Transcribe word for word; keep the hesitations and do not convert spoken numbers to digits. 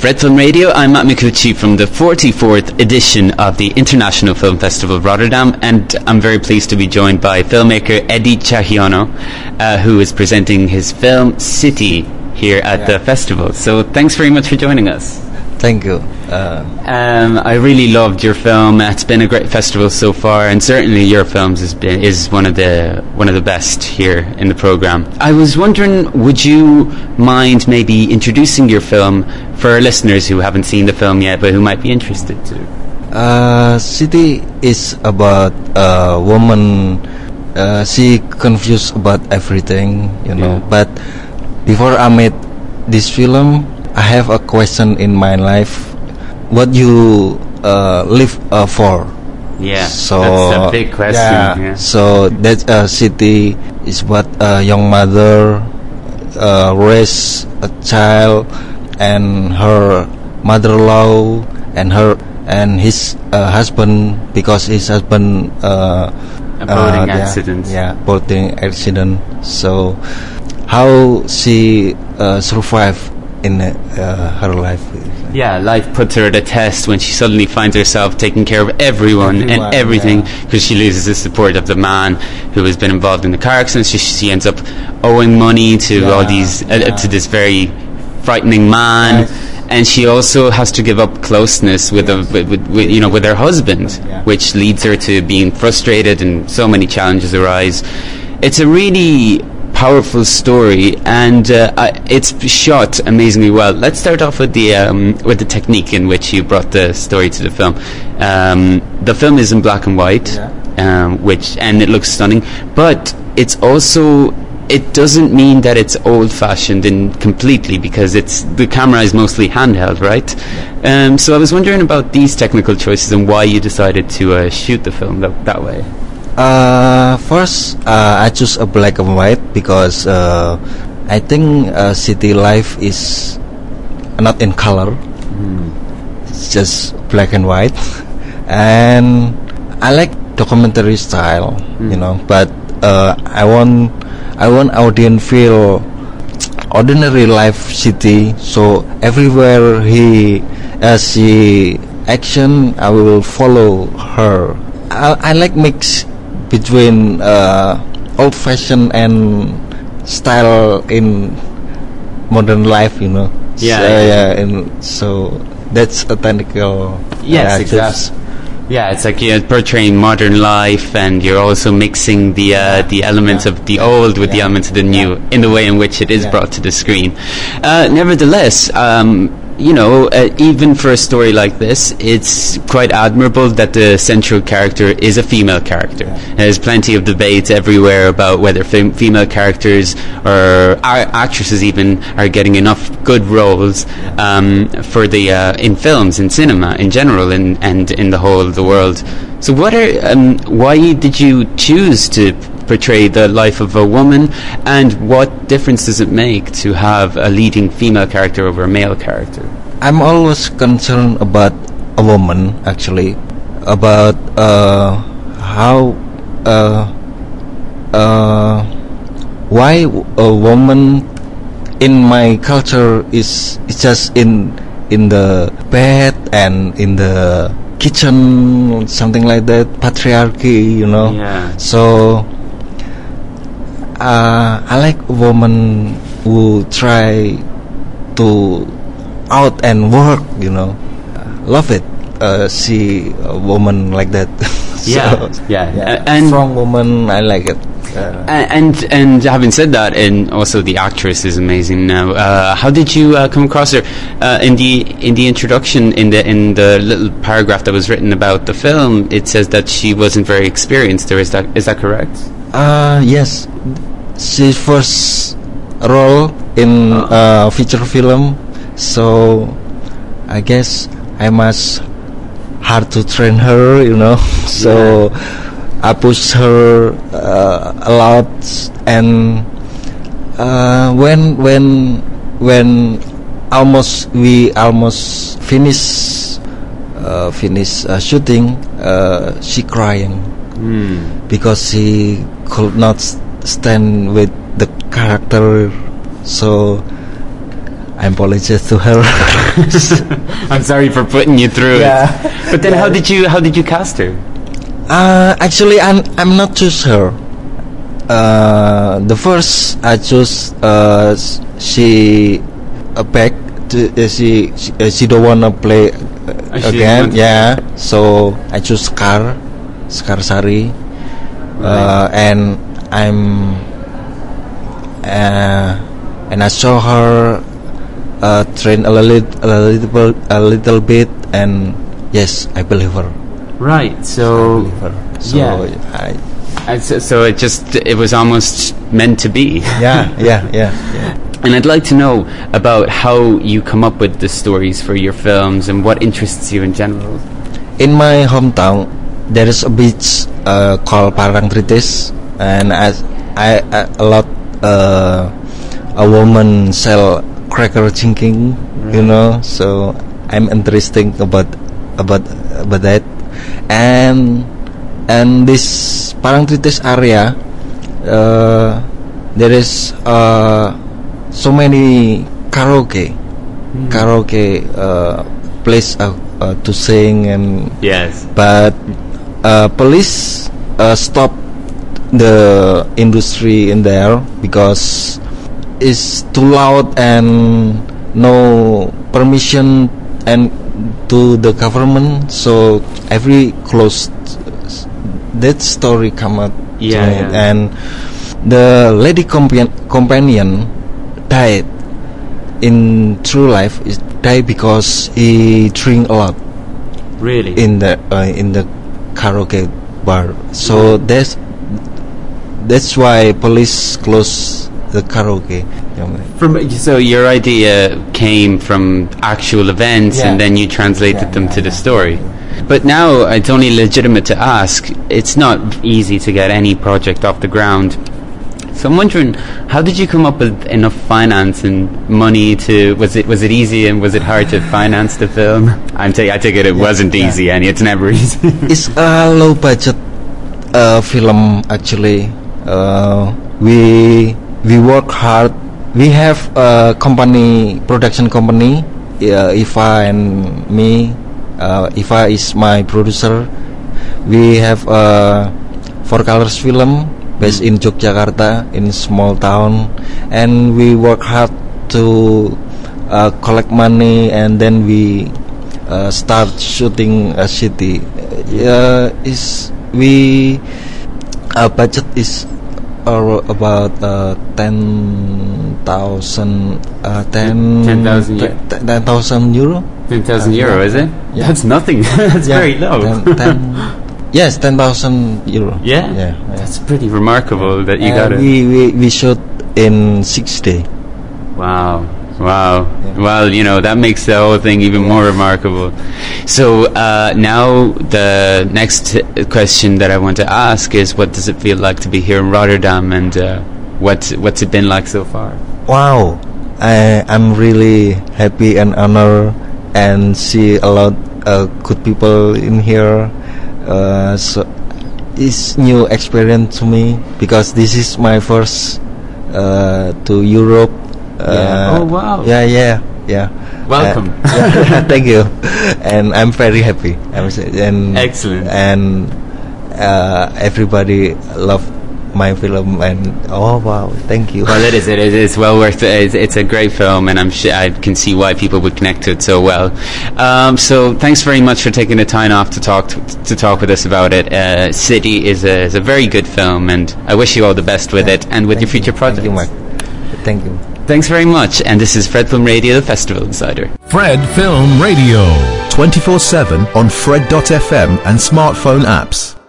Red Film Radio, I'm Matt Micucci from the forty-fourth edition of the International Film Festival of Rotterdam, and I'm very pleased to be joined by filmmaker Eddie Chahiono, uh, who is presenting his film City here at yeah. the festival. So thanks very much for joining us. Thank you. Uh, um, I really loved your film. It's been a great festival so far, and certainly your films has been is one of the one of the best here in the program. I was wondering, would you mind maybe introducing your film for our listeners who haven't seen the film yet, but who might be interested to? Uh, City is about a woman. Uh, she confused about everything, you know. Yeah. But before I made this film, I have a question in my life: what you uh, live uh, for? Yeah, so that's a big question. Yeah, yeah. So that uh, City is what a young mother uh, raise a child, and her mother-in-law and her and his uh, husband, because his husband uh, a boating uh, accident. Yeah, yeah, boating accident. So how she uh, survived in uh, her life. Yeah, life puts her at a test when she suddenly finds herself taking care of everyone, everyone and everything, because yeah. she loses the support of the man who has been involved in the car accident. She, she ends up owing money to yeah, all these uh, yeah. to this very frightening man, yes. and she also has to give up closeness with, yes. a, with, with, with you know with her husband, yeah. which leads her to being frustrated, and so many challenges arise. It's a really powerful story, and uh, I, it's shot amazingly well. Let's start off with the um, with the technique in which you brought the story to the film. Um, the film is in black and white, yeah. um, which and it looks stunning, but it's also it doesn't mean that it's old-fashioned in completely, because it's the camera is mostly handheld, right? Yeah. Um, so I was wondering about these technical choices and why you decided to uh, shoot the film that, that way. Uh, first, uh, I choose a black and white because uh, I think uh, city life is not in color. Mm. It's just black and white, and I like documentary style, mm. you know. But uh, I want I want audience feel ordinary life city. So everywhere he uh, see action, I will follow her. I, I like mix between uh, old-fashioned and style in modern life, you know. Yeah, so, yeah. yeah and so that's a technical. Yes, uh, exactly. Yeah, it's like you're portraying modern life, and you're also mixing the uh, the elements yeah. of the old with yeah. the elements of the new yeah. in the way in which it is yeah. brought to the screen. Uh, nevertheless, um, you know, uh, even for a story like this, it's quite admirable that the central character is a female character. Yeah. There's plenty of debate everywhere about whether fem- female characters or a- actresses even are getting enough good roles um, for the uh, in films, in cinema in general, and and in the whole of the world. So, what are um, why did you choose to portray the life of a woman, and what difference does it make to have a leading female character over a male character? I'm always concerned about a woman, actually, about uh, how uh, uh, why a woman in my culture is, is just in in the bed and in the kitchen, something like that, patriarchy, you know. Yeah. So Uh, I like a woman who try to out and work, you know. Love it. Uh, see a woman like that. so, yeah, yeah, yeah. And strong woman, I like it. Uh, and and having said that, and also the actress is amazing. Now, uh, how did you uh, come across her? Uh, in the in the introduction, in the in the little paragraph that was written about the film, it says that she wasn't very experienced. Or is that is that correct? Uh, yes. She's first role in a uh, feature film, so I guess I must hard to train her, you know. so yeah. I push her uh, a lot, and uh, when when when almost we almost finish uh, finish uh, shooting, uh, she crying mm. because she could not stand with the character. So I apologize to her. I'm sorry for putting you through Yeah. it. But then, Yeah. how did you how did you cast her? Uh, actually, I'm I'm not choose her. Uh, the first I choose, uh, she uh, back to uh, she she, uh, she don't wanna play uh, Oh, she again. didn't want to. Yeah, so I choose Scar, Scar Sari, uh, and I'm uh, and I saw her uh, train a little a little a little bit, and yes, I believe her. Right. I So believe her. So yeah. I. I, so, so it just it was almost meant to be. yeah, yeah, yeah, yeah. And I'd like to know about how you come up with the stories for your films and what interests you in general. In my hometown, there is a beach uh, called Parangtritis, and as I, I a lot uh, a woman sell cracker drinking, Right. you know. So I'm interesting about about about that, and and this Parangtritis area, uh, there is uh, so many karaoke, Hmm. karaoke uh, place uh, uh, to sing, and Yes. but uh, police uh, stop the industry in there because it's too loud and no permission and to the government, so every closed. That story come out to Yeah, me. yeah. And the lady compa- companion died in true life is died because he drink a lot Really. in the uh, in the karaoke bar. So that's that's why police close the karaoke. From so your idea came from actual events, Yeah. and then you translated Yeah, them yeah, to the yeah. story. But now it's only legitimate to ask. It's not easy to get any project off the ground. So I'm wondering, how did you come up with enough finance and money to? Was it was it easy and was it hard to finance the film? I'm ta- I take it it Yeah, wasn't yeah. easy, and it's never easy. It's a low budget uh, film actually. Uh, we we work hard. We have a company, production company, uh, Iva and me. Uh, Iva is my producer. We have a Four Colors film based in Yogyakarta, in small town, and we work hard to uh, collect money, and then we uh, start shooting a city. Uh, is we our budget is uh, about uh, ten thousand uh, ten ten thousand te- te- ten thousand euro. Ten thousand Uh, euro, yeah. is it? Yeah. That's nothing. That's Yeah, very low. ten, ten, yes, ten thousand euro. Yeah? yeah, yeah. That's pretty remarkable that you And got it. we, we we shot in six days. Wow. Wow. Yeah. Well, you know, that makes the whole thing even more remarkable. So uh, now the next question that I want to ask is, what does it feel like to be here in Rotterdam, and uh, what, what's it been like so far? Wow, I I'm really happy and honored and see a lot uh, good people in here. Uh, so it's new experience to me because this is my first uh, to Europe. Uh, Yeah. Oh, wow. Yeah, yeah, yeah. Welcome. Uh, yeah, thank you, and I'm very happy. I'm s- and Excellent. and uh, everybody love my film, and oh wow, thank you. Well, it is. It is. It's well worth it. It's, it's a great film, and I'm sure I can see why people would connect to it so well. Um, so, thanks very much for taking the time off to talk to, to talk with us about it. Uh, City is a is a very good film, and I wish you all the best with it and with Thank your future you. projects. Thank you, Mark. Thank you. Thanks very much. And this is Fred Film Radio, the Festival Insider. Fred Film Radio. twenty-four seven on Fred dot f m and smartphone apps.